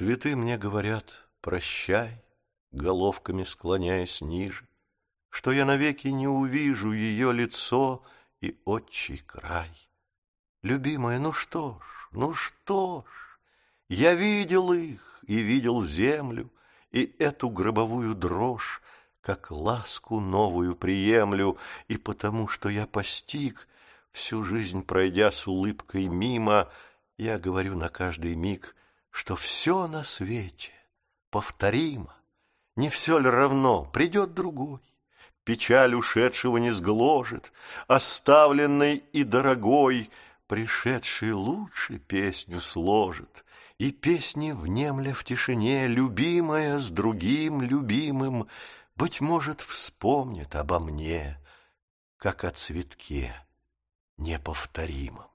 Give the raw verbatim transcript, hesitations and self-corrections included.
Цветы мне говорят: прощай, головками склоняясь ниже, что я навеки не увижу ее лицо и отчий край. Любимая, ну что ж, ну что ж, я видел их и видел землю, и эту гробовую дрожь, как ласку новую приемлю, и потому, что я постиг, всю жизнь пройдя с улыбкой мимо, я говорю на каждый миг, что все на свете повторимо. Не все ли равно, придет другой, печаль ушедшего не сгложит, оставленный и дорогой пришедший лучше песню сложит, и песни, внемля в тишине, любимая с другим любимым, быть может, вспомнит обо мне, как о цветке неповторимом.